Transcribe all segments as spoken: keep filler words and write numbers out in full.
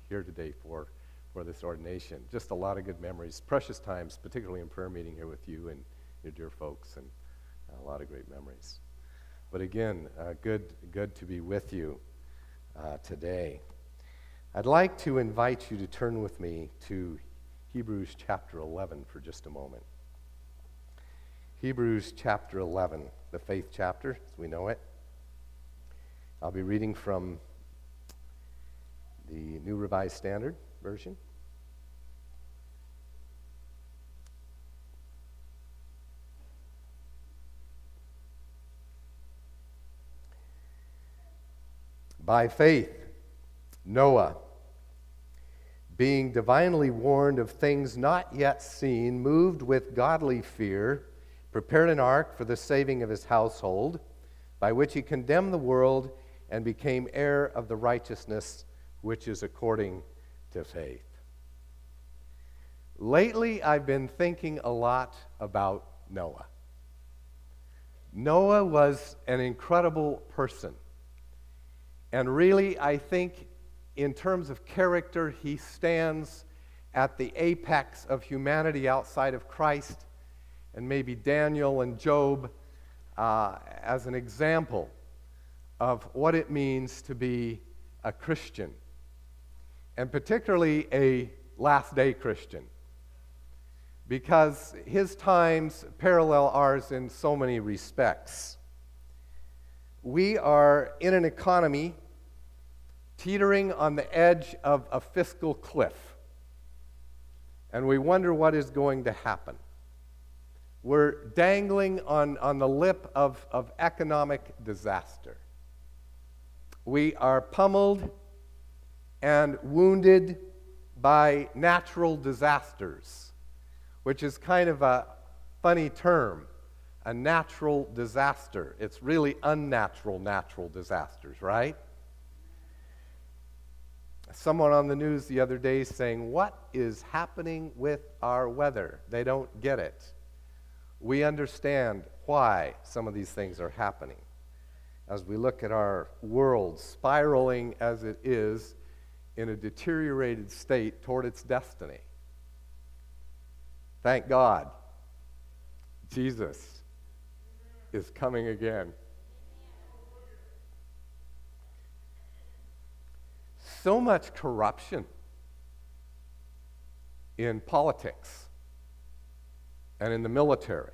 here today for, for this ordination. Just a lot of good memories, precious times, particularly in prayer meeting here with you and your dear folks, and a lot of great memories. But again, uh, good, good to be with you uh, today. I'd like to invite you to turn with me to Hebrews chapter eleven for just a moment. Hebrews chapter eleven, the faith chapter, as we know it. I'll be reading from the New Revised Standard Version. By faith, Noah, being divinely warned of things not yet seen, moved with godly fear, prepared an ark for the saving of his household, by which he condemned the world and became heir of the righteousness which is according to faith. Lately, I've been thinking a lot about Noah. Noah was an incredible person. And really, I think in terms of character, he stands at the apex of humanity outside of Christ, and maybe Daniel and Job uh, as an example of what it means to be a Christian, and particularly a last-day Christian, because his times parallel ours in so many respects. We are in an economy teetering on the edge of a fiscal cliff, and we wonder what is going to happen. We're dangling on, on the lip of, of economic disaster. We are pummeled and wounded by natural disasters, which is kind of a funny term, a natural disaster. It's really unnatural natural disasters, right? Someone on the news the other day saying, "What is happening with our weather?" They don't get it. We understand why some of these things are happening as we look at our world spiraling as it is in a deteriorated state toward its destiny. Thank God, Jesus is coming again. So much corruption in politics and in the military.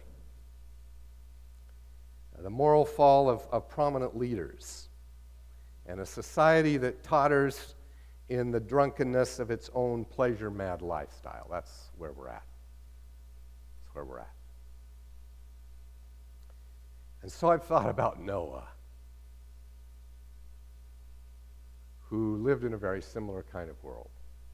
The moral fall of, of prominent leaders, and a society that totters in the drunkenness of its own pleasure-mad lifestyle. That's where we're at. That's where we're at. And so I've thought about Noah, who lived in a very similar kind of world.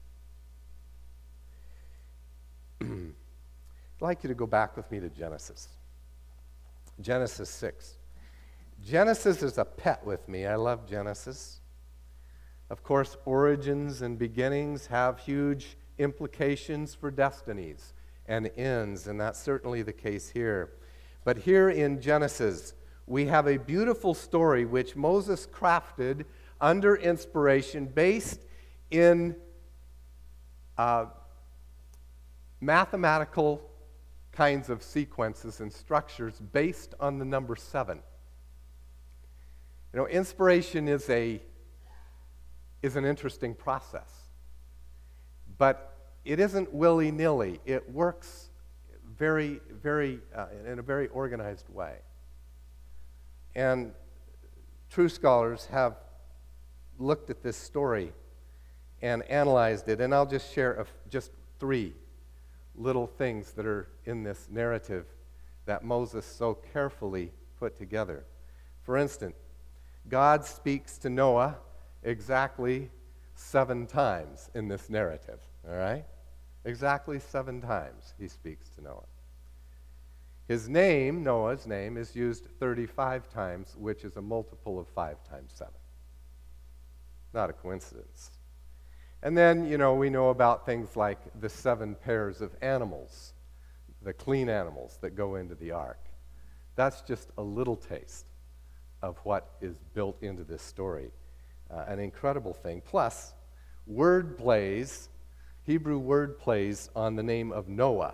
I'd like you to go back with me to Genesis. Genesis six. Genesis is a pet with me. I love Genesis. Of course, origins and beginnings have huge implications for destinies and ends, and that's certainly the case here. But here in Genesis, we have a beautiful story which Moses crafted under inspiration, based in uh, mathematical kinds of sequences and structures based on the number seven. You know, inspiration is a is an interesting process, but it isn't willy-nilly. It works very, very uh, in a very organized way. And true scholars have looked at this story and analyzed it, and I'll just share a, just three little things that are in this narrative that Moses so carefully put together. For instance, God speaks to Noah exactly seven times in this narrative, all right? Exactly seven times he speaks to Noah. His name, Noah's name, is used thirty-five times, which is a multiple of five times seven. Not a coincidence. And then, you know, we know about things like the seven pairs of animals, the clean animals that go into the ark. That's just a little taste of what is built into this story. Uh, an incredible thing. Plus, word plays, Hebrew word plays on the name of Noah.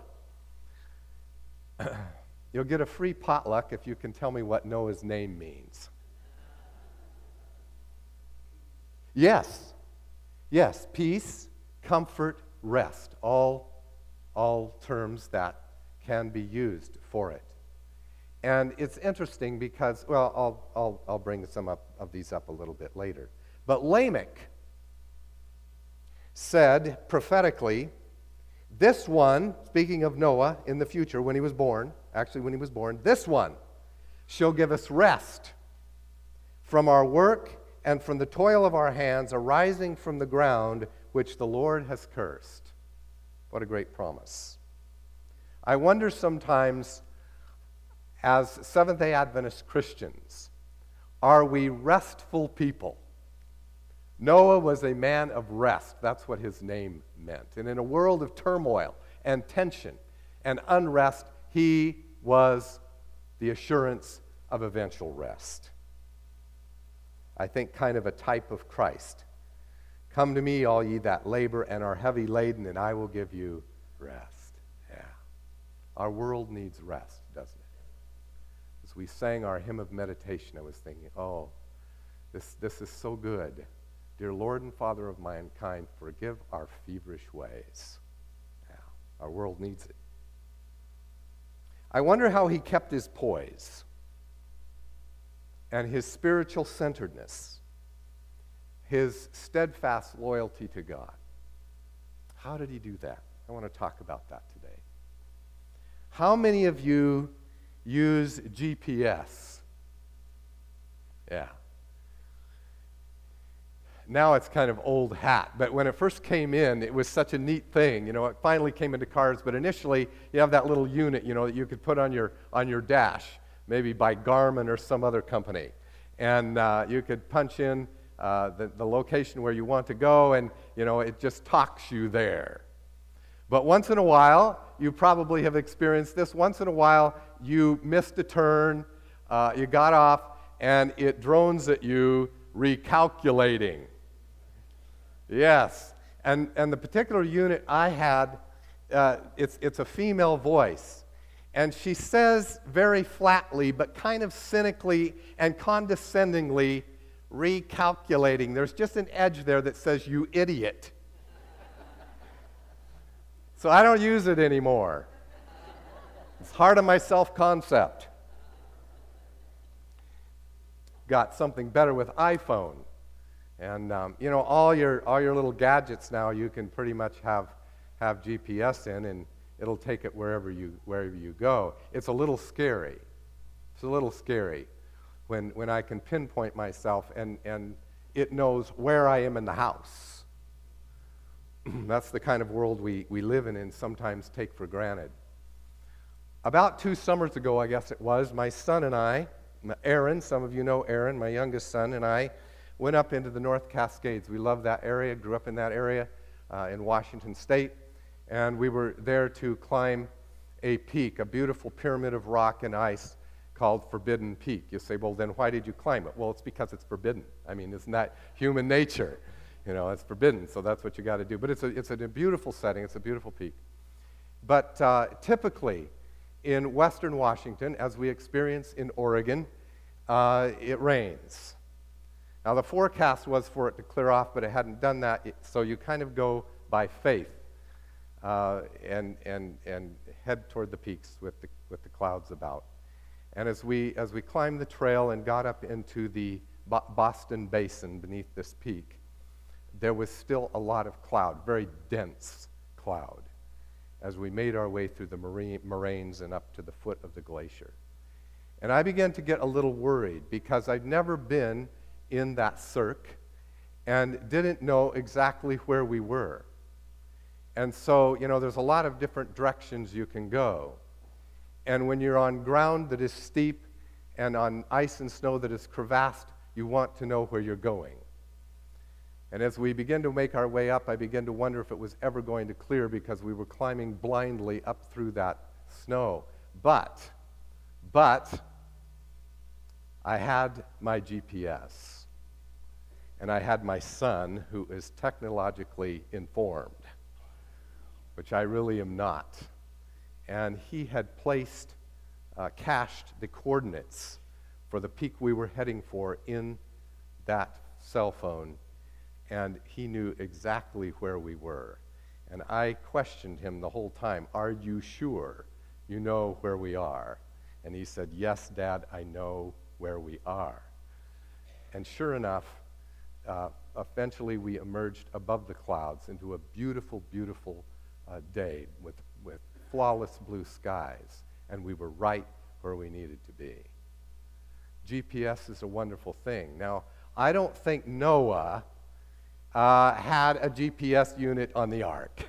You'll get a free potluck if you can tell me what Noah's name means. Yes. Yes, peace, comfort, rest. All, all terms that can be used for it. And it's interesting because, well, I'll, I'll, I'll bring some up, of these up a little bit later. But Lamech said prophetically, this one, speaking of Noah in the future when he was born, actually when he was born, this one shall give us rest from our work and from the toil of our hands arising from the ground which the Lord has cursed. What a great promise. I wonder sometimes, as Seventh-day Adventist Christians, are we restful people? Noah was a man of rest. That's what his name meant. And in a world of turmoil and tension and unrest, he was the assurance of eventual rest. I think kind of a type of Christ. Come to me, all ye that labor and are heavy laden, and I will give you rest. Yeah. Our world needs rest, doesn't it? As we sang our hymn of meditation, I was thinking, oh, this, this is so good. Dear Lord and Father of mankind, forgive our feverish ways. Yeah, our world needs it. I wonder how he kept his poise and his spiritual centeredness, his steadfast loyalty to God. How did he do that? I want to talk about that today. How many of you use G P S? Yeah. Now it's kind of old hat, but when it first came in, it was such a neat thing. You know, it finally came into cars, but initially you have that little unit, you know, that you could put on your on your dash, maybe by Garmin or some other company, and uh, you could punch in uh, the, the location where you want to go, and you know, it just talks you there. But once in a while, you probably have experienced this. Once in a while, you missed a turn, uh, you got off, and it drones at you, recalculating. Yes, and and the particular unit I had, uh, it's it's a female voice, and she says very flatly, but kind of cynically and condescendingly, recalculating. There's just an edge there that says, "You idiot." So I don't use it anymore. It's hard on my self-concept. Got something better with iPhone. And um, you know, all your all your little gadgets now, you can pretty much have have G P S in, and it'll take it wherever you wherever you go. It's a little scary. It's a little scary when when I can pinpoint myself and and it knows where I am in the house. That's the kind of world we we live in and sometimes take for granted. About two summers ago, I guess it was, my son and I, Aaron, some of you know Aaron, my youngest son, and I went up into the North Cascades. We love that area, grew up in that area uh, in Washington State, and we were there to climb a peak, a beautiful pyramid of rock and ice called Forbidden Peak. You say, well, then why did you climb it? Well, it's because it's forbidden. I mean, isn't that human nature? You know, it's forbidden, so that's what you got to do. But it's a, it's a beautiful setting. It's a beautiful peak. But uh, typically, in western Washington, as we experience in Oregon, uh, it rains. Now, the forecast was for it to clear off, but it hadn't done that, so you kind of go by faith uh, and, and, and head toward the peaks with the, with the clouds about. And as we, as we climbed the trail and got up into the Bo- Boston Basin beneath this peak, there was still a lot of cloud, very dense cloud, as we made our way through the marine, moraines and up to the foot of the glacier. And I began to get a little worried because I'd never been in that cirque and didn't know exactly where we were. And so, you know, there's a lot of different directions you can go. And when you're on ground that is steep and on ice and snow that is crevassed, you want to know where you're going. And as we begin to make our way up, I began to wonder if it was ever going to clear because we were climbing blindly up through that snow. But, but, I had my G P S. and I had my son, who is technologically informed, which I really am not. And he had placed, uh, cached the coordinates for the peak we were heading for in that cell phone, and he knew exactly where we were. And I questioned him the whole time, "Are you sure you know where we are?" And he said, "Yes, Dad, I know where we are." And sure enough, uh, eventually we emerged above the clouds into a beautiful, beautiful uh, day with, with flawless blue skies, and we were right where we needed to be. G P S is a wonderful thing. Now, I don't think Noah uh, had a G P S unit on the ark.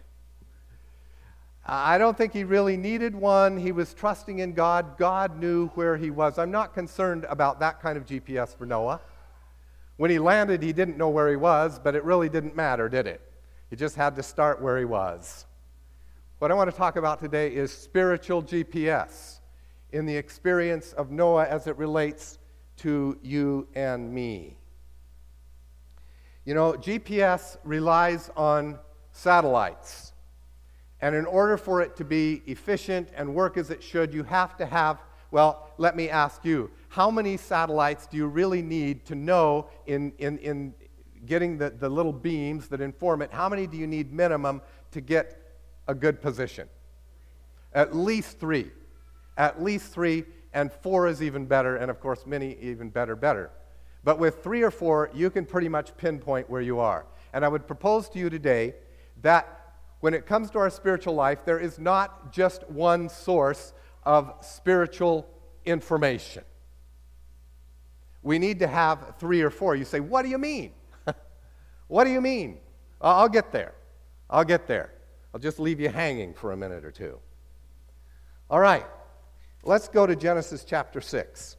I don't think he really needed one. He was trusting in God. God knew where he was. I'm not concerned about that kind of G P S for Noah. When he landed, he didn't know where he was, but it really didn't matter, did it? He just had to start where he was. What I want to talk about today is spiritual G P S in the experience of Noah as it relates to you and me. You know, G P S relies on satellites. And in order for it to be efficient and work as it should, you have to have, well, let me ask you, how many satellites do you really need to know in, in, in getting the, the little beams that inform it? How many do you need minimum to get a good position? At least three. At least three, and four is even better, and of course many even better, better. But with three or four, you can pretty much pinpoint where you are. And I would propose to you today that when it comes to our spiritual life, there is not just one source of spiritual information. We need to have three or four. You say, what do you mean? What do you mean? I'll get there. I'll get there. I'll just leave you hanging for a minute or two. All right. Let's go to Genesis chapter six.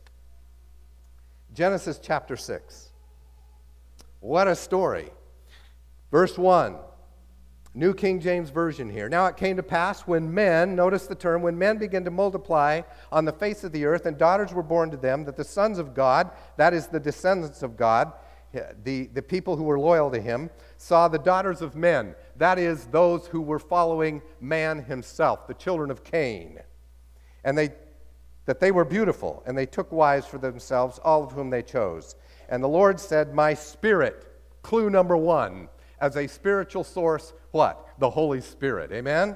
Genesis chapter six. What a story. Verse one. New King James Version here. Now it came to pass when men, notice the term, when men began to multiply on the face of the earth, and daughters were born to them, that the sons of God, that is the descendants of God, the, the people who were loyal to him, saw the daughters of men, that is those who were following man himself, the children of Cain. And they that they were beautiful, and they took wives for themselves, all of whom they chose. And the Lord said, my spirit, clue number one, as a spiritual source, what? The Holy Spirit. Amen?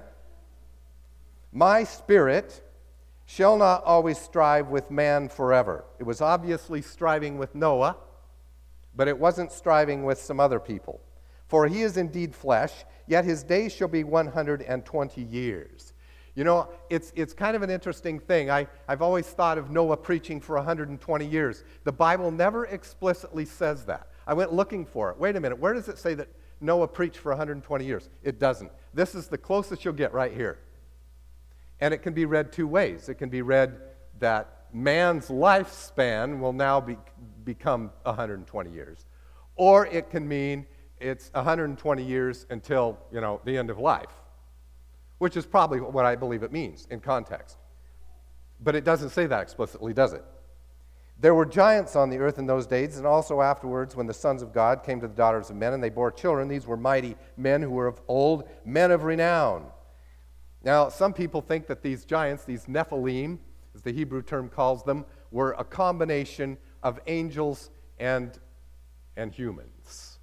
My spirit shall not always strive with man forever. It was obviously striving with Noah, but it wasn't striving with some other people. For he is indeed flesh, yet his days shall be one hundred twenty years. You know, it's it's kind of an interesting thing. I, I've always thought of Noah preaching for one hundred twenty years. The Bible never explicitly says that. I went looking for it. Wait a minute, where does it say that Noah preached for one hundred twenty years? It doesn't. This is the closest you'll get right here. And it can be read two ways. It can be read that man's lifespan will now be, become one hundred twenty years. Or it can mean it's one hundred twenty years until, you know, the end of life, which is probably what I believe it means in context. But it doesn't say that explicitly, does it? There were giants on the earth in those days, and also afterwards when the sons of God came to the daughters of men, and they bore children. These were mighty men who were of old, men of renown. Now, some people think that these giants, these Nephilim, as the Hebrew term calls them, were a combination of angels and, and humans.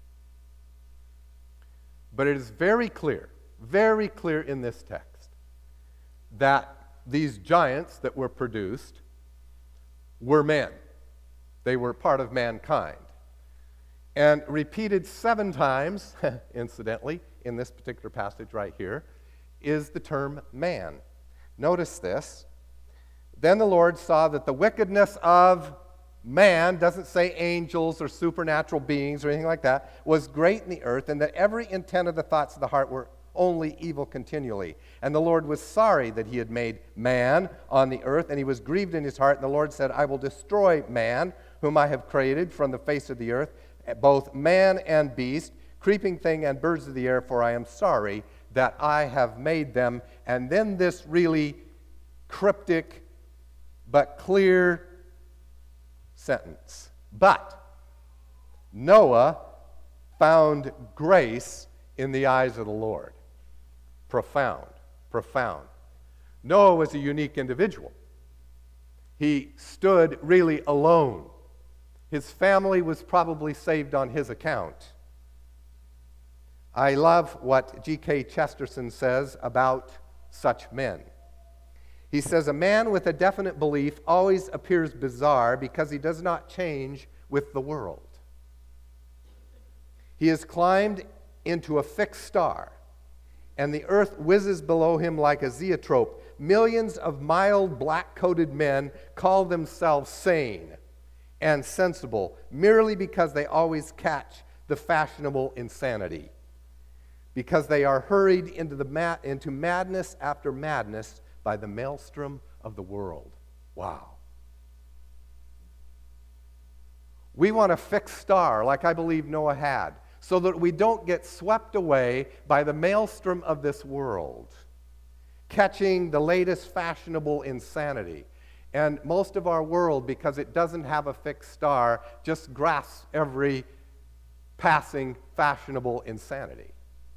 But it is very clear, very clear in this text that these giants that were produced were men. They were part of mankind. And repeated seven times, incidentally, in this particular passage right here, is the term man. Notice this. Then the Lord saw that the wickedness of man, doesn't say angels or supernatural beings or anything like that, was great in the earth, and that every intent of the thoughts of the heart were only evil continually. And the Lord was sorry that he had made man on the earth, and he was grieved in his heart. And the Lord said, I will destroy man, whom I have created from the face of the earth, both man and beast, creeping thing and birds of the air, for I am sorry that I have made them. And then this really cryptic but clear sentence. But Noah found grace in the eyes of the Lord. Profound, profound. Noah was a unique individual. He stood really alone. His family was probably saved on his account. I love what G K Chesterton says about such men. He says, a man with a definite belief always appears bizarre because he does not change with the world. He has climbed into a fixed star, and the earth whizzes below him like a zoetrope. Millions of mild, black-coated men call themselves sane and sensible merely because they always catch the fashionable insanity, because they are hurried into, the ma- into madness after madness by the maelstrom of the world. Wow. We want a fixed star like I believe Noah had, so that we don't get swept away by the maelstrom of this world, catching the latest fashionable insanity. And most of our world, because it doesn't have a fixed star, just grasps every passing fashionable insanity.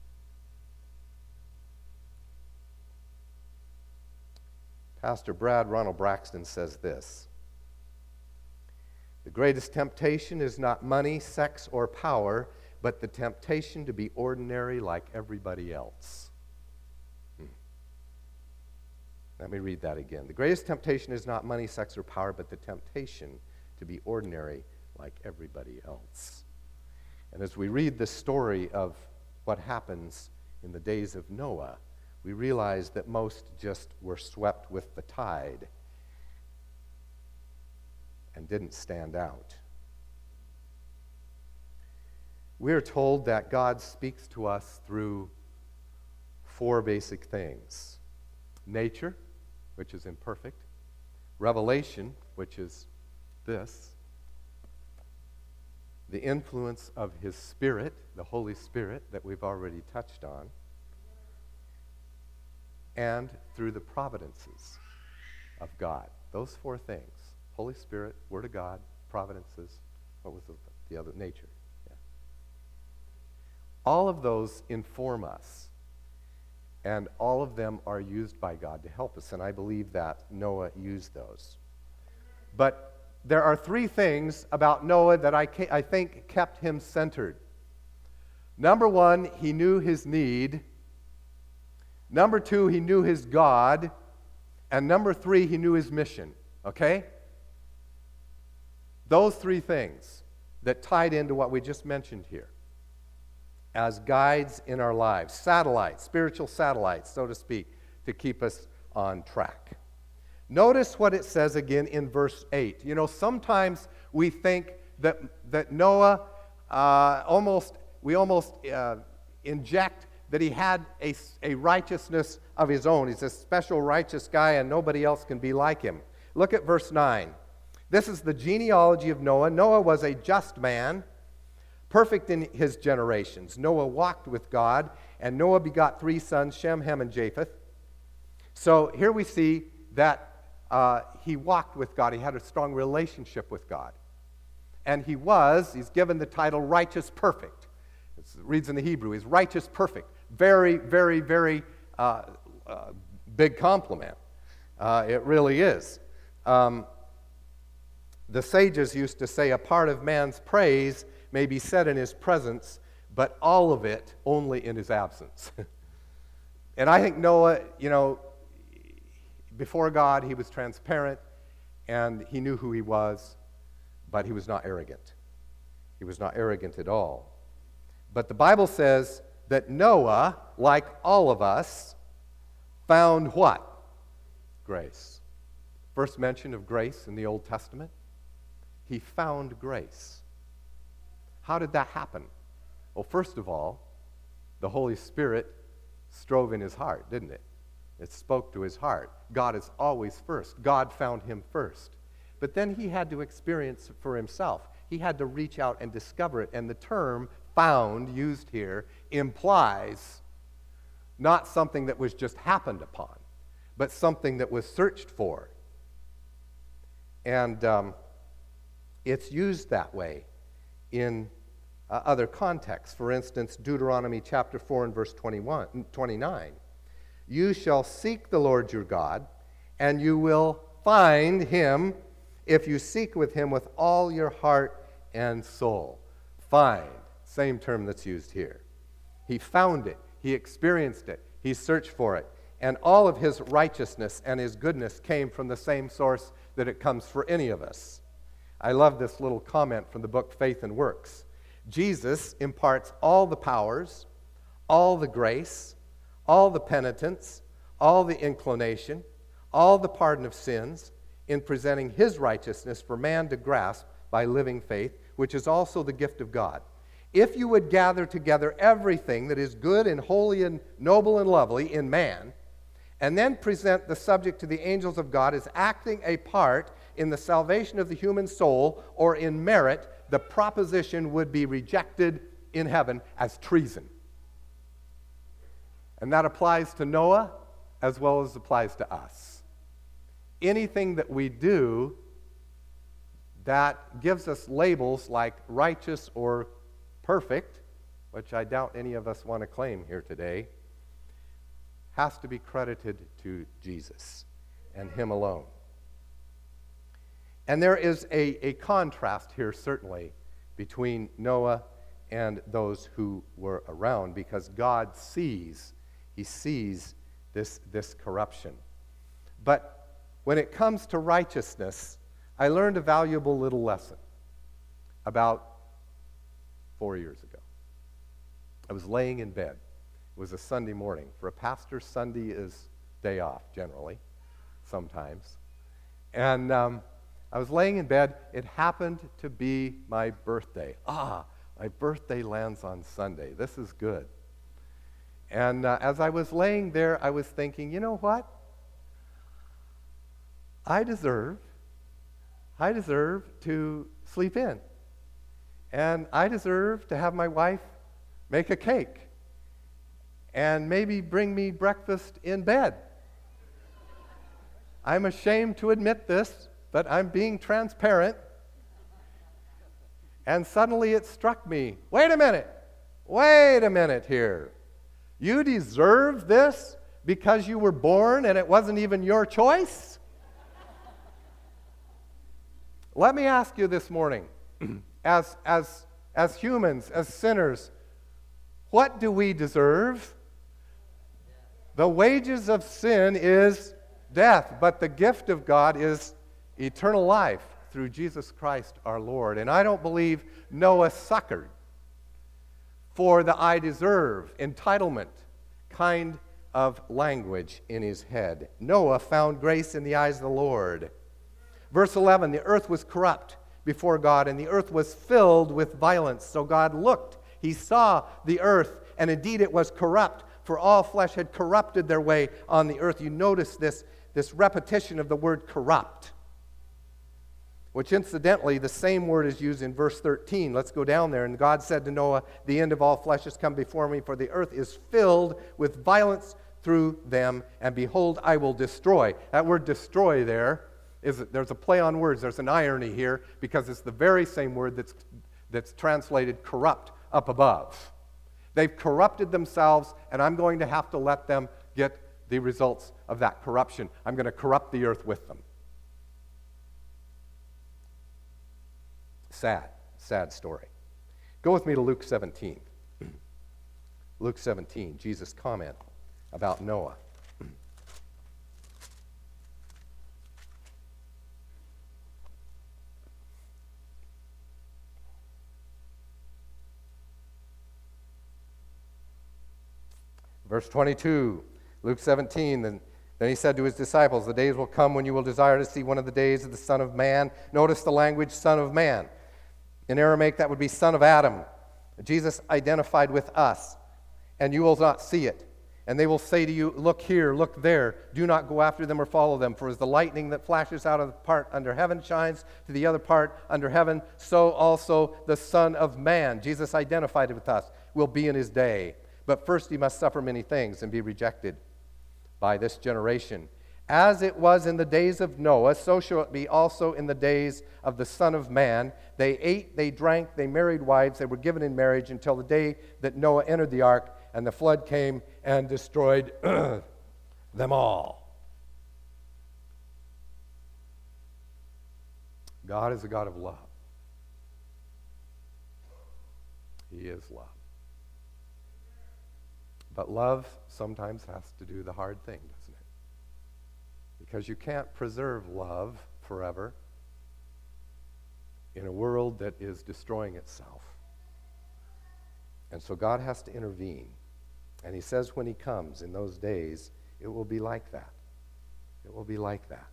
Pastor Brad Ronald Braxton says this: the greatest temptation is not money, sex, or power, but the temptation to be ordinary like everybody else. Hmm. Let me read that again. The greatest temptation is not money, sex, or power, but the temptation to be ordinary like everybody else. And as we read the story of what happens in the days of Noah, we realize that most just were swept with the tide and didn't stand out. We are told that God speaks to us through four basic things: nature, which is imperfect; revelation, which is this; the influence of His Spirit, the Holy Spirit that we've already touched on; and through the providences of God. Those four things: Holy Spirit, Word of God, providences, what was the, the other? Nature. Yeah. All of those inform us, and all of them are used by God to help us, and I believe that Noah used those. But there are three things about Noah that I, ca- I think kept him centered. Number one, he knew his need. Number two, he knew his God. And number three, he knew his mission. Okay? Those three things that tied into what we just mentioned here as guides in our lives, satellites, spiritual satellites, so to speak, to keep us on track. Notice what it says again in verse eight. You know, sometimes we think that, that Noah uh, almost, we almost uh, inject that he had a, a righteousness of his own. He's a special righteous guy and nobody else can be like him. Look at verse nine. This is the genealogy of Noah. Noah was a just man, perfect in his generations. Noah walked with God, and Noah begot three sons, Shem, Ham, and Japheth. So here we see that uh, he walked with God. He had a strong relationship with God. And he was, he's given the title righteous perfect. It reads in the Hebrew, he's righteous perfect. Very, very, very uh, uh, big compliment. Uh, it really is. Um, the sages used to say a part of man's praise may be said in his presence, but all of it only in his absence. And I think Noah, you know, before God, he was transparent, and he knew who he was, but he was not arrogant. He was not arrogant at all. But the Bible says that Noah, like all of us, found what? Grace. First mention of grace in the Old Testament. He found grace. How did that happen? Well, first of all, the Holy Spirit strove in his heart, didn't it? It spoke to his heart. God is always first. God found him first. But then he had to experience it for himself. He had to reach out and discover it. And the term found, used here, implies not something that was just happened upon, but something that was searched for. And um, it's used that way in uh, other contexts. For instance, Deuteronomy chapter four and verse twenty-one, twenty-nine. You shall seek the Lord your God, and you will find him if you seek with him with all your heart and soul. Find, same term that's used here. He found it. He experienced it. He searched for it. And all of his righteousness and his goodness came from the same source that it comes for any of us. I love this little comment from the book Faith and Works. Jesus imparts all the powers, all the grace, all the penitence, all the inclination, all the pardon of sins in presenting his righteousness for man to grasp by living faith, which is also the gift of God. If you would gather together everything that is good and holy and noble and lovely in man, and then present the subject to the angels of God as acting a part in the salvation of the human soul or in merit, the proposition would be rejected in heaven as treason. And that applies to Noah as well as applies to us. Anything that we do that gives us labels like righteous or perfect, which I doubt any of us want to claim here today, has to be credited to Jesus and him alone. And there is a, a contrast here, certainly, between Noah and those who were around, because God sees, he sees this, this corruption. But when it comes to righteousness, I learned a valuable little lesson about four years ago. I was laying in bed. It was a Sunday morning. For a pastor, Sunday is day off, generally, sometimes. And um, I was laying in bed. It happened to be my birthday. Ah, my birthday lands on Sunday. This is good. And uh, as I was laying there, I was thinking, you know what? I deserve, I deserve to sleep in. And I deserve to have my wife make a cake and maybe bring me breakfast in bed. I'm ashamed to admit this, but I'm being transparent. And suddenly it struck me, wait a minute, wait a minute here. You deserve this because you were born and it wasn't even your choice? Let me ask you this morning, as, as, as humans, as sinners, what do we deserve? The wages of sin is death, but the gift of God is eternal life through Jesus Christ our Lord. And I don't believe Noah suckered for the I deserve, entitlement kind of language in his head. Noah found grace in the eyes of the Lord. Verse eleven, the earth was corrupt before God, and the earth was filled with violence. So God looked, he saw the earth, and indeed it was corrupt, for all flesh had corrupted their way on the earth. You notice this, this repetition of the word corrupt, which incidentally, the same word is used in verse thirteen. Let's go down there. And God said to Noah, the end of all flesh has come before me, for the earth is filled with violence through them, and behold, I will destroy. That word destroy there, is there's a play on words. There's an irony here, because it's the very same word that's, that's translated corrupt up above. They've corrupted themselves, and I'm going to have to let them get the results of that corruption. I'm going to corrupt the earth with them. Sad, sad story. Go with me to Luke seventeen. Luke seventeen, Jesus' comment about Noah. Verse twenty-two, Luke seventeen, then, then he said to his disciples, the days will come when you will desire to see one of the days of the Son of Man. Notice the language, Son of Man. In Aramaic, that would be Son of Adam. Jesus identified with us, and you will not see it. And they will say to you, look here, look there. Do not go after them or follow them. For as the lightning that flashes out of the part under heaven shines to the other part under heaven, so also the Son of Man, Jesus identified with us, will be in his day. But first he must suffer many things and be rejected by this generation. As it was in the days of Noah, so shall it be also in the days of the Son of Man. They ate, they drank, they married wives, they were given in marriage until the day that Noah entered the ark, and the flood came and destroyed them all. God is a God of love. He is love. But love sometimes has to do the hard thing, doesn't it? Because you can't preserve love forever in a world that is destroying itself. And so God has to intervene. And he says when he comes in those days, it will be like that. It will be like that.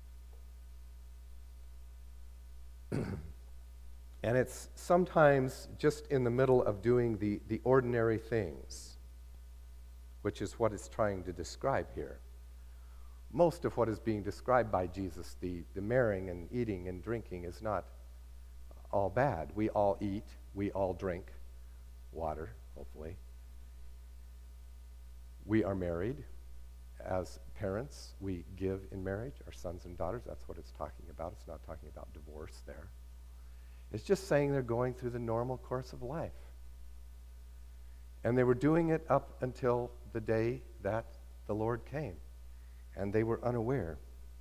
And it's sometimes just in the middle of doing the, the ordinary things, which is what it's trying to describe here. Most of what is being described by Jesus, the, the marrying and eating and drinking, is not all bad. We all eat, we all drink water, hopefully. We are married. As parents, we give in marriage, our sons and daughters. That's what it's talking about. It's not talking about divorce there. It's just saying they're going through the normal course of life. And they were doing it up until the day that the Lord came. And they were unaware.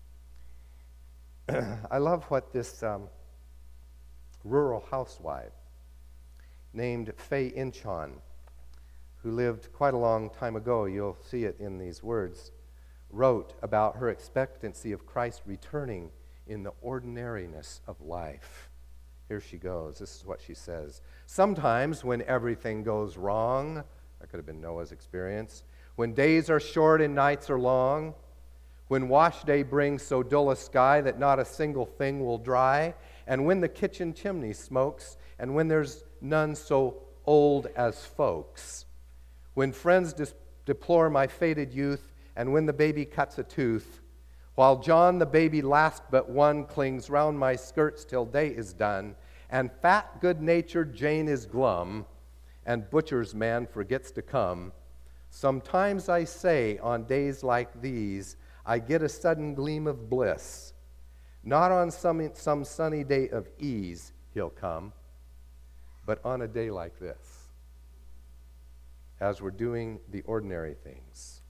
I love what this um, rural housewife named Faye Inchon, who lived quite a long time ago, you'll see it in these words, wrote about her expectancy of Christ returning in the ordinariness of life. Here she goes. This is what she says. Sometimes when everything goes wrong, that could have been Noah's experience, when days are short and nights are long, when wash day brings so dull a sky that not a single thing will dry, and when the kitchen chimney smokes, and when there's none so old as folks, when friends dis- deplore my faded youth, and when the baby cuts a tooth, while John the baby last but one clings round my skirts till day is done, and fat good-natured Jane is glum, and butcher's man forgets to come, sometimes I say on days like these, I get a sudden gleam of bliss. Not on some, some sunny day of ease he'll come, but on a day like this, as we're doing the ordinary things.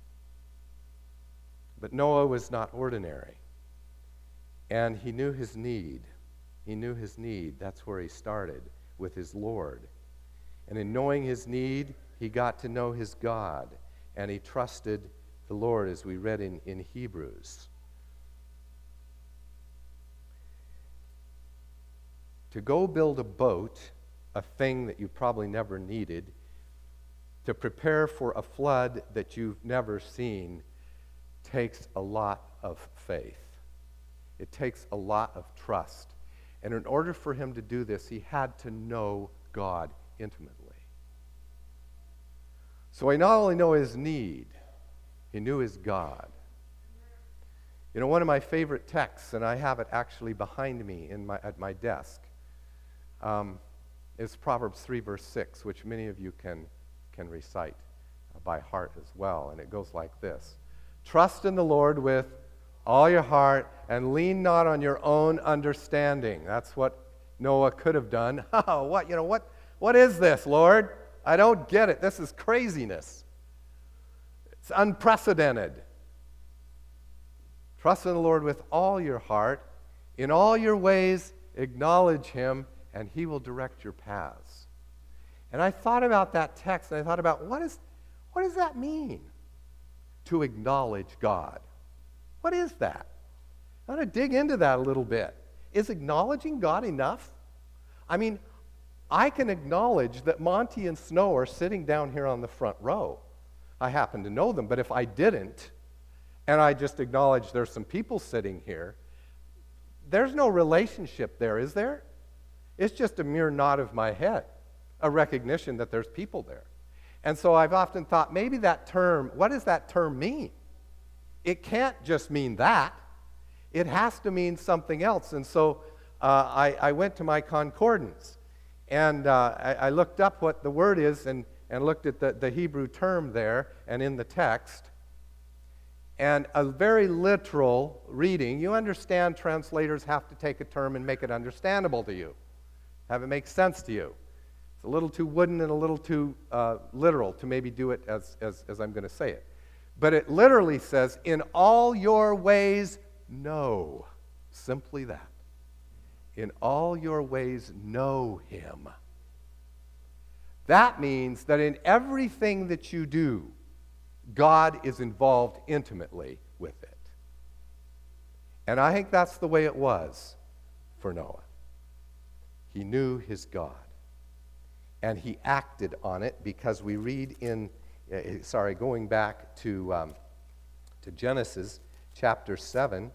But Noah was not ordinary, and he knew his need. He knew his need. That's where he started, with his Lord. And in knowing his need, he got to know his God, and he trusted the Lord, as we read in, in Hebrews. To go build a boat, a thing that you probably never needed, to prepare for a flood that you've never seen, takes a lot of faith. It takes a lot of trust. And in order for him to do this, he had to know God intimately. So he not only knew his need, he knew his God. You know, one of my favorite texts, and I have it actually behind me in my, at my desk, um, is Proverbs three, verse six, which many of you can, can recite uh, by heart as well. And it goes like this. Trust in the Lord with all your heart and lean not on your own understanding. That's what Noah could have done. Oh, what, you know, what, what is this, Lord? I don't get it. This is craziness. It's unprecedented. Trust in the Lord with all your heart. In all your ways, acknowledge him, and he will direct your paths. And I thought about that text, and I thought about, what, is, what does that mean? To acknowledge God. What is that? I want to dig into that a little bit. Is acknowledging God enough? I mean, I can acknowledge that Monty and Snow are sitting down here on the front row. I happen to know them, but if I didn't, and I just acknowledge there's some people sitting here, there's no relationship there, is there? It's just a mere nod of my head, a recognition that there's people there. And so I've often thought, maybe that term, what does that term mean? It can't just mean that. It has to mean something else. And so uh, I, I went to my concordance, and uh, I, I looked up what the word is and, and looked at the, the Hebrew term there and in the text. And a very literal reading, you understand translators have to take a term and make it understandable to you, have it make sense to you. It's a little too wooden and a little too uh, literal to maybe do it as, as, as I'm going to say it. But it literally says, in all your ways, know. Simply that. In all your ways, know him. That means that in everything that you do, God is involved intimately with it. And I think that's the way it was for Noah. He knew his God. And he acted on it, because we read in, uh, sorry, going back to, um, to Genesis chapter seven,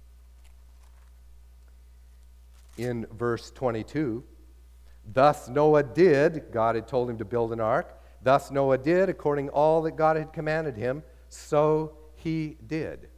in verse twenty-two, thus Noah did, God had told him to build an ark, thus Noah did, according to all that God had commanded him, so he did.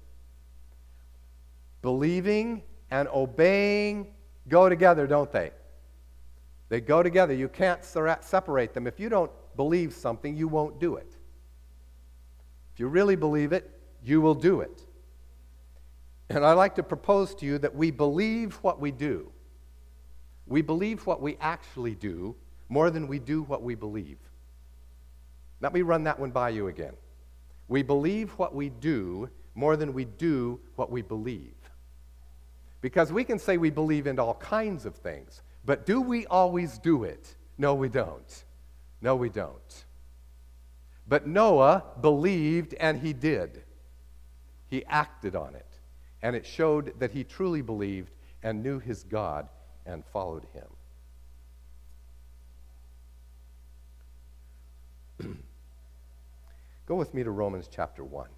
Believing and obeying go together, don't they? They go together. You can't separate them. If you don't believe something, you won't do it. If you really believe it, you will do it. And I'd like to propose to you that we believe what we do. We believe what we actually do more than we do what we believe. Let me run that one by you again. We believe what we do more than we do what we believe. Because we can say we believe in all kinds of things, but do we always do it? No, we don't. No, we don't. But Noah believed, and he did. He acted on it. And it showed that he truly believed and knew his God and followed him. Go with me to Romans chapter one.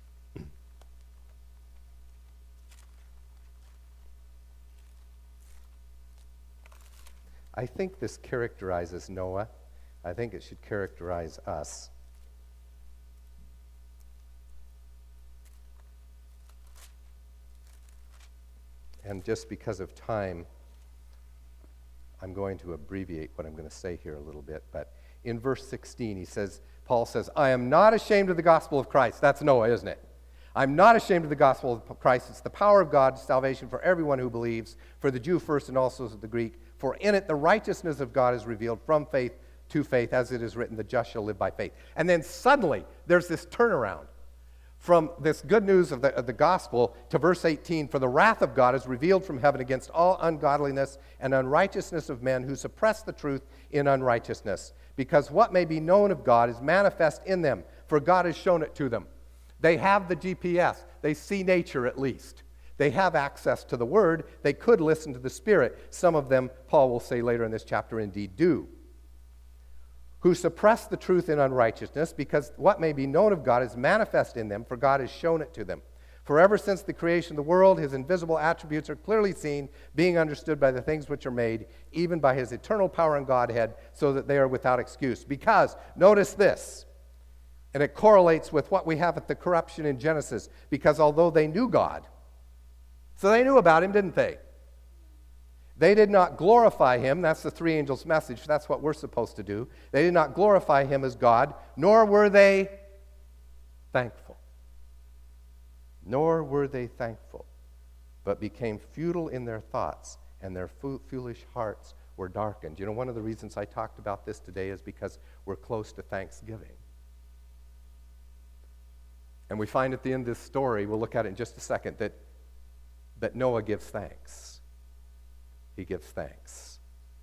I think this characterizes Noah. I think it should characterize us. And just because of time, I'm going to abbreviate what I'm going to say here a little bit. But in verse sixteen, he says, Paul says, I am not ashamed of the gospel of Christ. That's Noah, isn't it? I'm not ashamed of the gospel of Christ. It's the power of God, salvation for everyone who believes, for the Jew first and also the Greek. For in it the righteousness of God is revealed from faith to faith, as it is written, the just shall live by faith. And then suddenly, there's this turnaround from this good news of the, of the gospel to verse eighteen, for the wrath of God is revealed from heaven against all ungodliness and unrighteousness of men who suppress the truth in unrighteousness, because what may be known of God is manifest in them, for God has shown it to them. They have the G P S. They see nature at least. They have access to the Word. They could listen to the Spirit. Some of them, Paul will say later in this chapter, indeed do. Who suppress the truth in unrighteousness, because what may be known of God is manifest in them, for God has shown it to them. For ever since the creation of the world, his invisible attributes are clearly seen, being understood by the things which are made, even by his eternal power and Godhead, so that they are without excuse. Because, notice this, and it correlates with what we have at the corruption in Genesis, because although they knew God, so they knew about him, didn't they? They did not glorify him. That's the three angels' message. That's what we're supposed to do. They did not glorify him as God, nor were they thankful. Nor were they thankful, but became futile in their thoughts, and their foolish hearts were darkened. You know, one of the reasons I talked about this today is because we're close to Thanksgiving. And we find at the end of this story, we'll look at it in just a second, that, that Noah gives thanks. He gives thanks.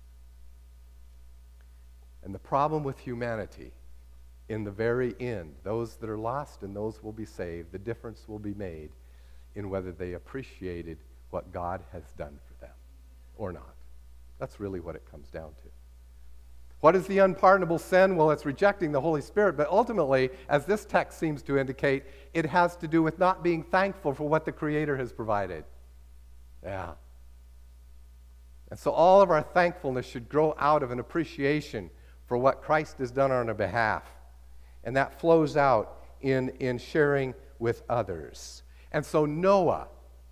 And the problem with humanity, in the very end, those that are lost and those will be saved, the difference will be made in whether they appreciated what God has done for them or not. That's really what it comes down to. What is the unpardonable sin? Well, it's rejecting the Holy Spirit, but ultimately, as this text seems to indicate, it has to do with not being thankful for what the Creator has provided. Yeah. And so all of our thankfulness should grow out of an appreciation for what Christ has done on our behalf. And that flows out in, in sharing with others. And so Noah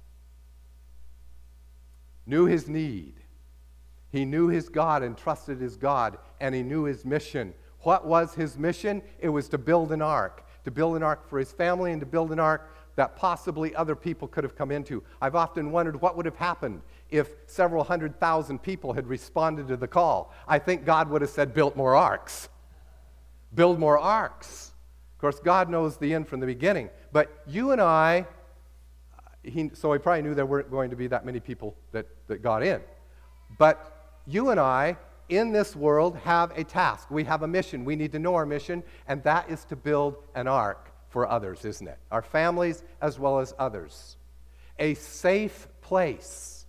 knew his need. He knew his God and trusted his God, and he knew his mission. What was his mission? It was to build an ark. To build an ark for his family and to build an ark that possibly other people could have come into. I've often wondered what would have happened if several hundred thousand people had responded to the call. I think God would have said, build more arks. Build more arks. Of course, God knows the end from the beginning. But you and I, he, so he probably knew there weren't going to be that many people that, that got in. But you and I, in this world, have a task. We have a mission. We need to know our mission, and that is to build an ark for others, isn't it? Our families as well as others. A safe place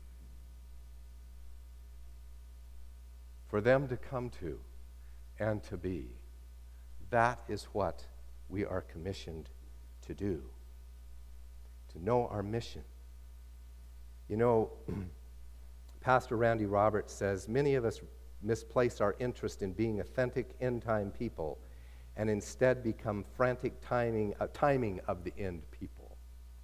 for them to come to and to be. That is what we are commissioned to do, to know our mission. You know, Pastor Randy Roberts says, many of us misplace our interest in being authentic end-time people and instead become frantic timing, uh, timing of the end people.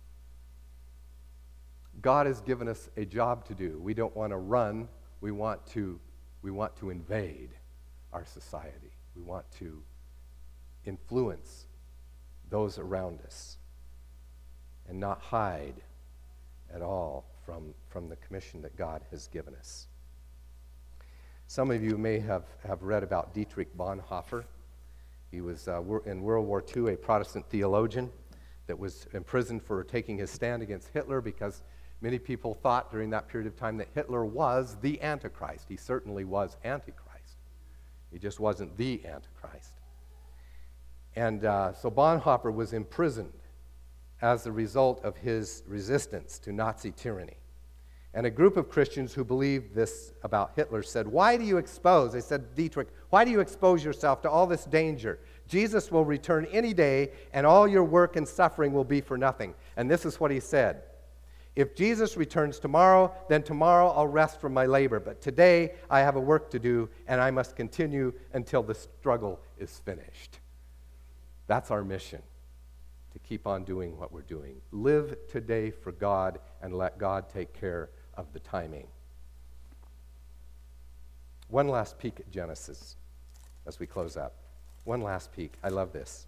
God has given us a job to do. We don't want to run. We want to, we want to invade our society. We want to influence those around us and not hide at all from, from the commission that God has given us. Some of you may have, have read about Dietrich Bonhoeffer. He was uh, in World War Two a Protestant theologian that was imprisoned for taking his stand against Hitler because many people thought during that period of time that Hitler was the Antichrist. He certainly was Antichrist. He just wasn't the Antichrist. And uh, so Bonhoeffer was imprisoned as a result of his resistance to Nazi tyranny. And a group of Christians who believed this about Hitler said, why do you expose, they said, Dietrich, why do you expose yourself to all this danger? Jesus will return any day, and all your work and suffering will be for nothing. And this is what he said. If Jesus returns tomorrow, then tomorrow I'll rest from my labor. But today I have a work to do, and I must continue until the struggle is finished. That's our mission, to keep on doing what we're doing. Live today for God and let God take care of the timing. One last peek at Genesis as we close up. One last peek. I love this.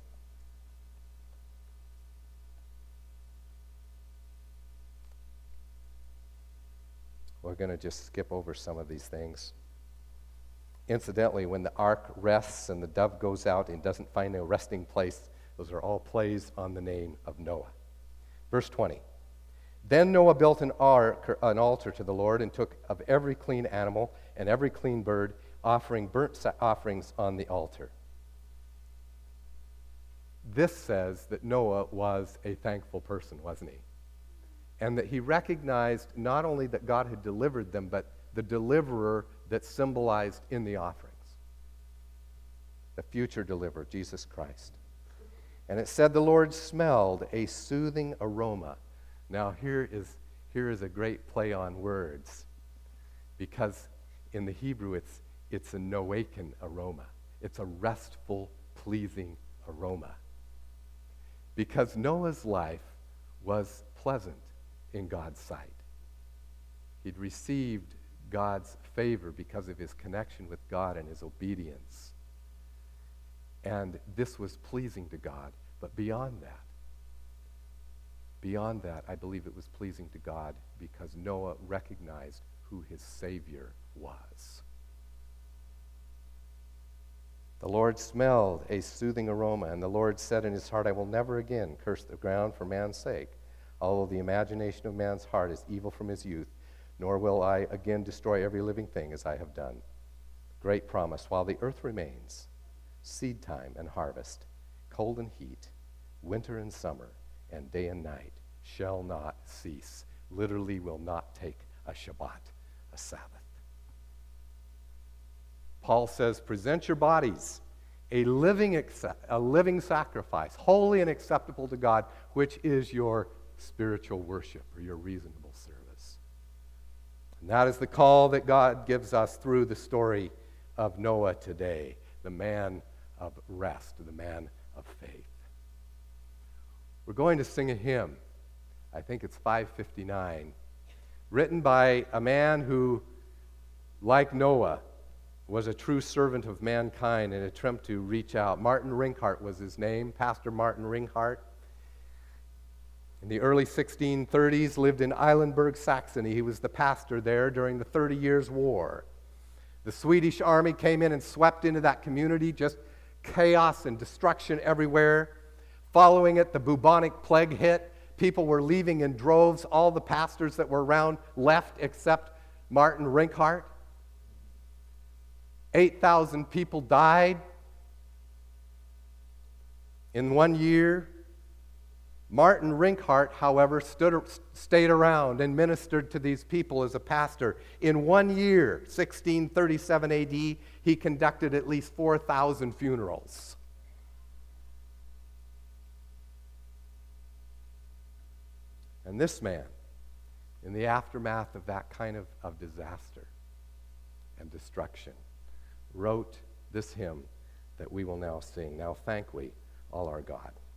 We're going to just skip over some of these things. Incidentally, when the ark rests and the dove goes out and doesn't find a resting place, those are all plays on the name of Noah. Verse twenty. Then Noah built an ark, an altar to the Lord, and took of every clean animal and every clean bird, offering burnt offerings on the altar. This says that Noah was a thankful person, wasn't he? And that he recognized not only that God had delivered them, but the deliverer that symbolized in the offerings. The future deliverer, Jesus Christ. And it said the Lord smelled a soothing aroma. Now here is, here is a great play on words, because in the Hebrew it's, it's a noaken aroma. It's a restful, pleasing aroma. Because Noah's life was pleasant in God's sight. He'd received God's favor because of his connection with God and his obedience. And this was pleasing to God. But beyond that, beyond that, I believe it was pleasing to God because Noah recognized who his Savior was. The Lord smelled a soothing aroma, and the Lord said in his heart, I will never again curse the ground for man's sake, although the imagination of man's heart is evil from his youth, nor will I again destroy every living thing as I have done. Great promise. While the earth remains, seed time and harvest, cold and heat, winter and summer, and day and night shall not cease. Literally will not take a Shabbat, a Sabbath. Paul says, present your bodies a living, accept, a living sacrifice, holy and acceptable to God, which is your spiritual worship or your reasonable service. And that is the call that God gives us through the story of Noah today, the man of rest, the man of faith. We're going to sing a hymn. I think it's five fifty-nine, written by a man who, like Noah, was a true servant of mankind in an attempt to reach out. Martin Ringhart was his name, Pastor Martin Ringhart. In the early sixteen thirties, lived in Eilenburg, Saxony. He was the pastor there during the Thirty Years' War. The Swedish army came in and swept into that community, just chaos and destruction everywhere. Following it, the bubonic plague hit. People were leaving in droves. All the pastors that were around left except Martin Rinkhart. eight thousand people died in one year. Martin Rinkhart, however, stood, stayed around and ministered to these people as a pastor. In one year, sixteen thirty-seven A D, he conducted at least four thousand funerals. And this man, in the aftermath of that kind of, of disaster and destruction, wrote this hymn that we will now sing. Now thank we all our God.